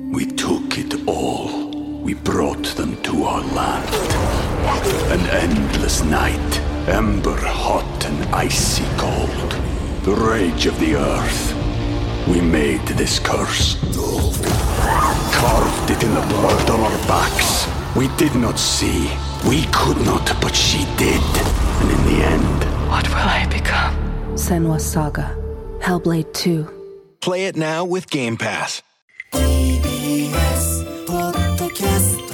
We took it all. We brought them to our land. An endless night, ember hot and icy cold. The rage of the earth. We made this curse. Carved it in the blood on our backs. We did not see. We could not, but she did. And in the end, what will I become? Senua's Saga. Hellblade 2. Play it now with Game Pass. TBS ポッドキャスト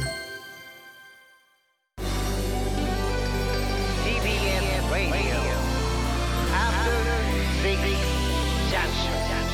TBS Radio After Six Junction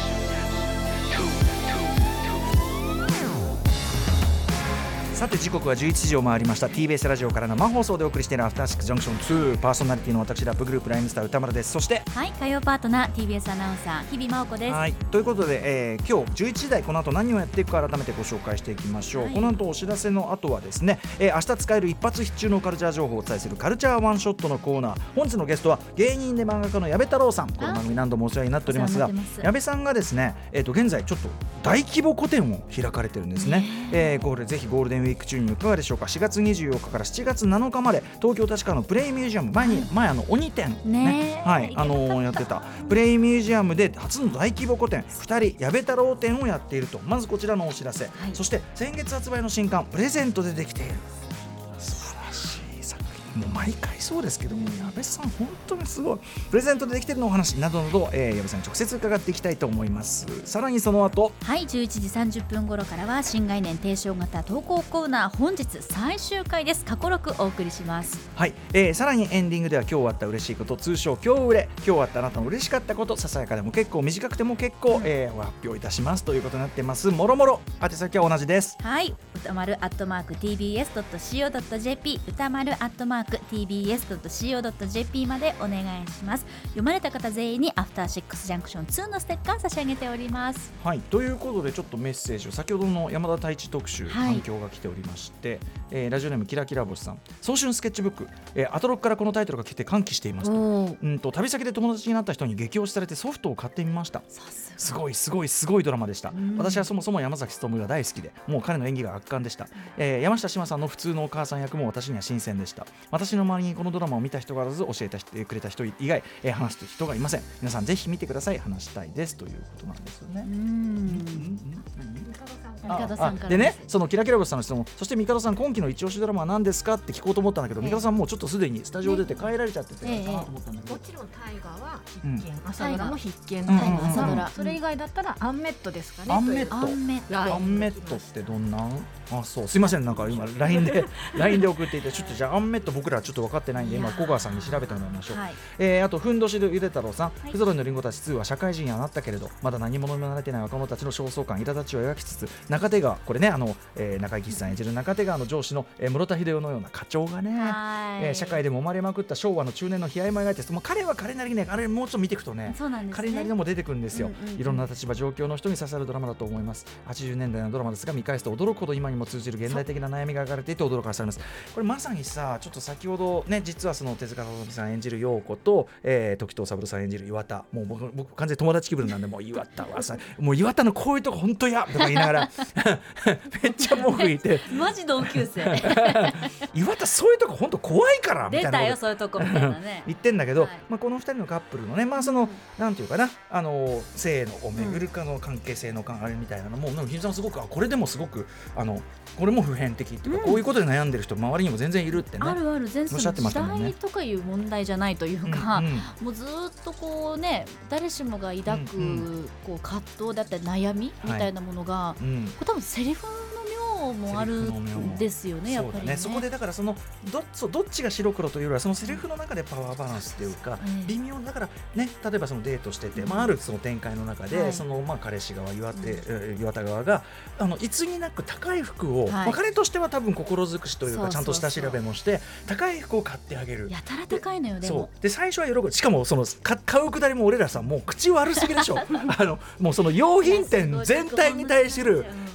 さて時刻は11時を回りました。 TBS ラジオから生放送でお送りしているアフターシックスジャンクション2、パーソナリティの私ラップグループライムスター歌丸です。そしてはい、火曜パートナー TBS アナウンサー日々真央子です。 はい、ということで、今日11時台この後何をやっていくか改めてご紹介していきましょう、はい、この後お知らせの後はですね、明日使える一発必中のカルチャー情報をお伝えするカルチャーワンショットのコーナー。本日のゲストは芸人で漫画家の矢部太郎さん。この番組何度もお世話になっておりますが、矢部さんがですね、現在ちょっと大規模個展を開かれてるんですね。これぜひゴールデンウィーク中にいかがでしょうか。4月24日から7月7日まで東京立川のプレイミュージアム、前鬼展ね、はい、やってたプレイミュージアムで初の大規模個展2人矢部太郎展をやっていると。まずこちらのお知らせ、はい、そして先月発売の新刊プレゼントでできている素晴らしい作品。もう毎回そうですけども、矢部さん本当にすごい。プレゼントでできているのお話などなど、矢部さんに直接伺っていきたいと思います。さらにその後、 はい、11時30分頃からは新概念提唱型投稿コーナー、本日最終回です。過去録お送りします。 はい、さらにエンディングでは今日あった嬉しいこと、通称今日売れ、今日あったあなたの嬉しかったこと、ささやかでも結構短くても結構、発表いたしますということになってます。もろもろ宛先は同じです。 はい、歌丸@tbs.co.jp 歌丸@tbs.co.jp までお願いします。読まれた方全員にアフターシックスジャンクション2のステッカー差し上げております。 はい、ということでちょっとメッセージを、先ほどの山田太一特集、反響が来ておりまして、ラジオネームキラキラ星さん、早春スケッチブック、アトロックからこのタイトルが来て歓喜していますと。旅先で友達になった人に激推しされてソフトを買ってみました。すごいドラマでした。私はそもそも山崎努が大好きで、もう彼の演技が圧巻でした。山下志麻さんの普通のお母さん役も私には新鮮でした。私の周りにこのドラマを見た人がおらず教えてくれた人以外、話す人がいません。皆さんぜひ見てください。話したいですということなんですよね。でね、そのキラキラ星さんの質問、そしてミカドさん今期の一押しドラマは何ですかって聞こうと思ったんだけど、ミカドさんもうちょっとすでにスタジオ出て帰られちゃってて、 もちろん大河は必見、朝ドラも必見、朝ドラ、それ以外だったらアンメットですかね。 アンメットってどんなん？そう、すいません、なんか今 LINE で送っていて、ちょっとじゃあアンメット僕らちょっと分かってないんで今小川さんに調べてもらいましょう。あとふんどしでゆで太郎さん、ふぞろいのりんごたち2は社会人にはなったけれどまだ何者にもなれてない若者たちの焦燥感、苛立ちを描きつつ、中手川、これね、中井貴一さん演じる中手川の上司の、室田秀夫のような課長がね、社会で揉まれまくった昭和の中年の悲哀も描いて、もう彼は彼なりにね、あれもうちょっと見ていくとね、彼なりのも出てくるんですよ。いろんな立場状況の人に刺さるドラマだと思います。80年代のドラマですが、見返すと驚くほど今にも通じる現代的な悩みが描かれていて驚かされます。これまさにさ、ちょっと先ほどね、実はその手塚治虫さん演じる陽子と、時藤三郎さん演じる岩田、もう僕完全に友達気分なんで、もう岩田はさ、もう岩田のこういうとこ本当やとか言いながらめっちゃ文句言ってマジ同級生岩田そういうとこ本当怖いからみたいな出たよそういうとこみたいなね言ってんだけど、この2人のカップルのね、そのなんていうかな、性のを巡るかの関係性のあれみたいなのも、ひさんすごくこれでもすごくこれも普遍的っていうか、こういうことで悩んでる人周りにも全然いるってね、 ある全然時代とかいう問題じゃないというか、もうずっとこうね、誰しもが抱くこう葛藤だったり悩みみたいなものが、これ多分セリフの妙もあるんですよね、やっぱりね。 そこでだからそのどっちが白黒というよりは、そのセリフの中でパワーバランスっていうか、微妙だからね、例えばそのデートしてて、あるその展開の中で、その彼氏側岩田側がいつになく高い服を、彼としては多分心尽くしというか、ちゃんと下調べもして高い服を買ってあげる。 やたら高いのよ。でもで最初は喜ぶ。しかもその買うくだりも俺らさ、もう口悪すぎでしょもうその用品店全体に対する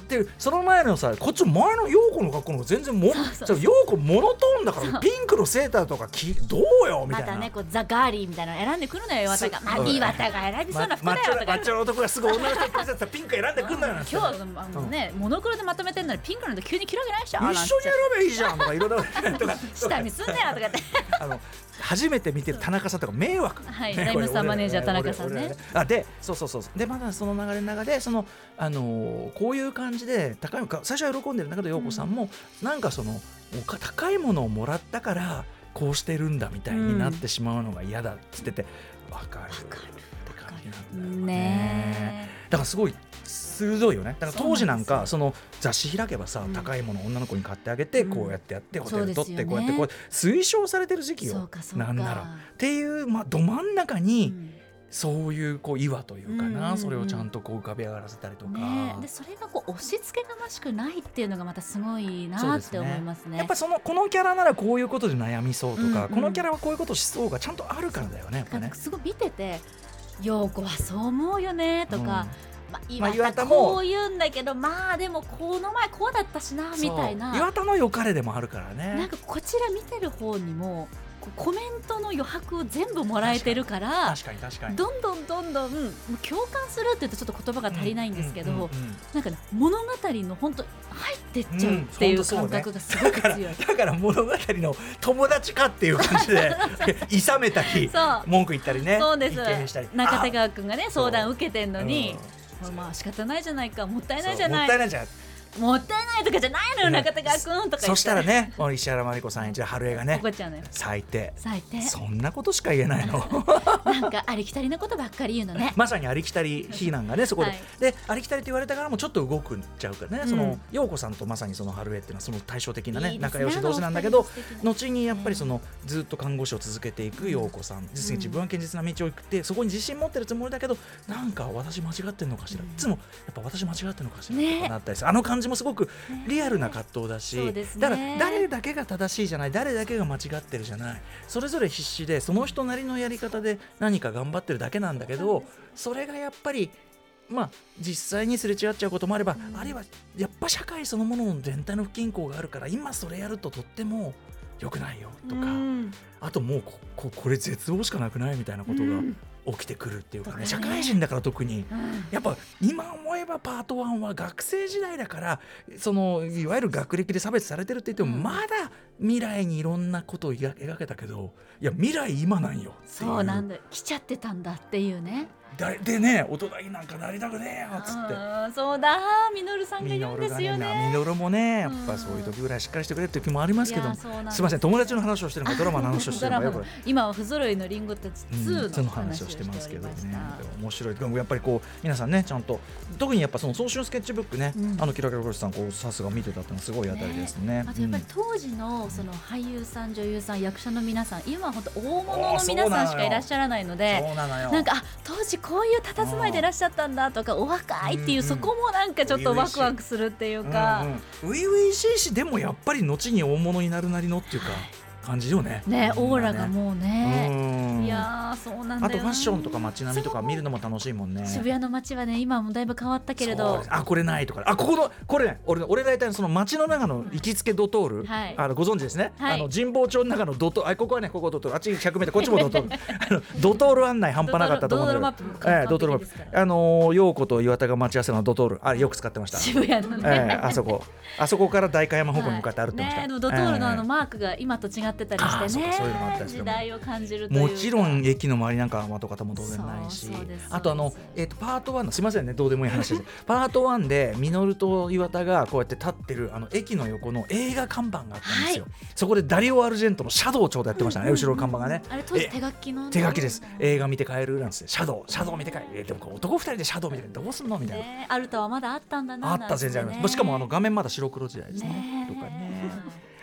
ってその前のさ、こっち前の陽子の格好の方が全然も陽子モノトーンだからピンクのセーターとかどうよみたいな、 またねこうザ・ガーリーみたいなの選んでくるのよ岩田が。岩田が選びそうな服だよとか、 マッチョの男がすぐ女の人にプレゼントピンク選んでくんのよなんて。 今日ねモノクロでまとめてんのにピンクなんて急に着るわけないでしょ。 一緒に選べばいいじゃんとかいろいろ下見すんなよとかって初めて見てる田中さんとか迷惑、 はい、ライムスターマネージャー田中さんね。 でそうでまだその流れの中でこういう感じで高い最初は喜んでるんだけど陽子さんもなんか高いものをもらったからこうしてるんだみたいになってしまうのが嫌だっつってて、分かるって感じなんだよね。だからすごい鋭いよね。だから当時なんかその雑誌開けばさ、高いものを女の子に買ってあげてこうやってやってホテル取ってこうやってこう推奨されてる時期よ、なんならっていうど真ん中にそういう岩というかな、それをちゃんと浮かび上がらせたりとか、 でそれが押し付けがましくないっていうのがまたすごいなって思いますね。 やっぱこのキャラならこういうことで悩みそうとか、このキャラはこういうことしそうがちゃんとあるからだよね。やっぱねすごい見てて陽子はそう思うよねとか、岩田こう言うんだけどでもこの前こうだったしなみたいな、 岩田の良かれでもあるからね。 なんかこちら見てる方にもコメントの余白を全部もらえてるから、 確かにどんどん共感するって言うとちょっと言葉が足りないんですけど、なんか物語の本当入ってっちゃうっていう感覚がすごく強い。 だから物語の友達かっていう感じでいさめたり文句言ったりね。 そうです。中田川君がね相談受けてんのに、仕方ないじゃないか、もったいないじゃない、もったいないとかじゃないのよ、中田川君とか。 そしたらね、石原まり子さん演じる春江がね、最低そんなことしか言えないのなんかありきたりなことばっかり言うのね。 まさにありきたり非難がねそこで、でありきたりって言われたからもちょっと動くんちゃうからね、陽子さんとまさにその春江っていうのはその対照的なね仲良し同士なんだけど、後にやっぱりずっと看護師を続けていく陽子さん、実に自分は堅実な道を行ってそこに自信持ってるつもりだけど、なんか私間違ってんのかしら、いつもやっぱ私間違ってんのかしらとかなったりする、感じもすごくリアルな葛藤だし、だから誰だけが正しいじゃない、誰だけが間違ってるじゃない、それぞれ必死でその人なりのやり方で何か頑張ってるだけなんだけど、それがやっぱり実際にすれ違っちゃうこともあれば、あるいはやっぱ社会そのものの全体の不均衡があるから今それやるととっても良くないよとか、あともうこれ絶望しかなくないみたいなことが起きてくるっていうかね、社会人だから特に、やっぱ今思えばパート1は学生時代だから、いわゆる学歴で差別されてるって言っても、まだ未来にいろんなことを描けたけど、いや未来今なんよっていう、 そうなんだ、来ちゃってたんだっていうね。 でね、大人になんかなりたくねえよっつって、 そうだ、ミノルさんが言うんですよね。 ミノルもね、やっぱそういう時ぐらいしっかりしてくれっていう気もありますけど、すいません、友達の話をしてるのかドラマの話をしてるのか今は不揃いのリンゴたち2の話をしてますけどね、面白い。でもやっぱり皆さんね、ちゃんと特にやっぱその早春スケッチブックね、キラキラコシさんさすが見てたってのはすごいあたりですね。 あとやっぱり当時のその俳優さん、女優さん、役者の皆さん、今は本当大物の皆さんしかいらっしゃらないので、なんか当時こういう佇まいでいらっしゃったんだとか、お若いっていう、そこもなんかちょっとワクワクするっていうか、 初々しいし、でもやっぱり後に大物になるなりのっていうか感じよね。 オーラがもうね、いやそうなんだよ。 あとファッションとか街並みとか見るのも楽しいもんね。 渋谷の街はね、今もだいぶ変わったけれど、 これないとか、これね、俺大体その街の中の行きつけドトール、ご存知ですね、神保町の中のドトール、ここはね、ここドトール、あっち 100m こっちもドトールドトール案内半端なかったと思うんだけど、ドトールマップ、陽子と岩田が待ち合わせのドトール、あれよく使ってました。 渋谷のね、 あそこから代官山方向に向かって歩ってました。 ドトールのマークが今と違ってたりしてね、時代を感じるというか、 もちろん駅の周りなんか跡形も当然ないし、あとパート1の、すいませんね、どうでもいい話ですパート1で稔と岩田がこうやって立ってる駅の横の映画看板があったんですよ、そこでダリオ・アルジェントのシャドウをちょうどやってましたね、後ろの看板がね。 あれ当時手書きの手書きです。映画見て帰るなんつって、シャドウ見て帰る、でも男2人でシャドウ見てどうすんのみたいな、 アルタはまだあったんだな。 あった、全然あります。しかも画面まだ白黒時代ですねとかね。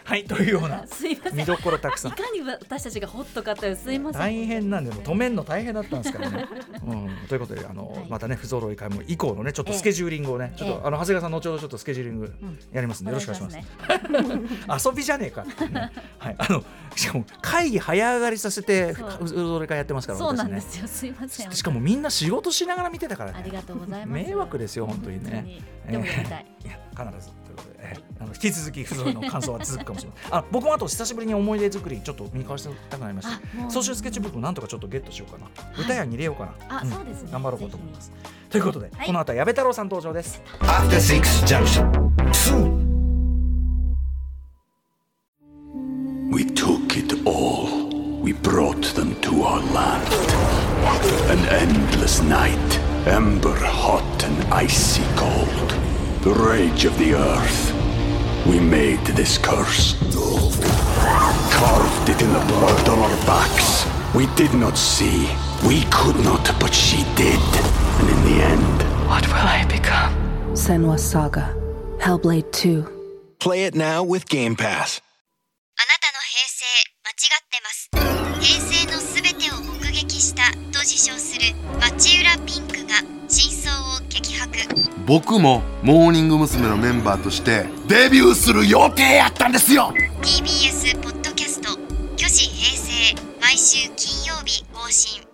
はい、というようなすいません、 見どころたくさん。 いかに私たちがホットかったよ、すいません。 大変なんで、もう止めんの大変だったんですからね。ということでまたね不揃い会も以降のねちょっとスケジューリングをね、ちょっと長谷川さん後ほどちょっとスケジューリングやりますんで、よろしくお願いします。遊びじゃねえかってね。はい、しかも会議早上がりさせて不揃い会やってますから。 そうなんですよ、すいません。 しかもみんな仕事しながら見てたからね。 ありがとうございます。 迷惑ですよ本当にね。 でもやりたい。 いや必ずということで、引き続き不揃いの感想は続くかもしれない。僕もあと久しぶりに思い出作りちょっと見返したくなりました。ソーシャルスケッチブックもなんとかちょっとゲットしようかな。歌屋に入れようかな。 そうですね。 頑張ろうと思います。ということで、この後は矢部太郎さん登場です。 After Six Junction 2. We took it all. We brought them to our land. An endless night, ember hot and icy cold. The rage of the earth. We made this curse. Carved it in the blood on our backs. We did not see. We could not, but she did. And in the end, what will I become? Senua's Saga. Hellblade 2. Play it now with Game Pass. あなたの平成間違ってます。平成のすべてを目撃したと自称する町浦ピンクが真相を激白。 僕もモーニング娘。のメンバーとしてデビューする予定やったんですよ。 TBS ポッドキャスト「虚子平成」毎週金曜日更新。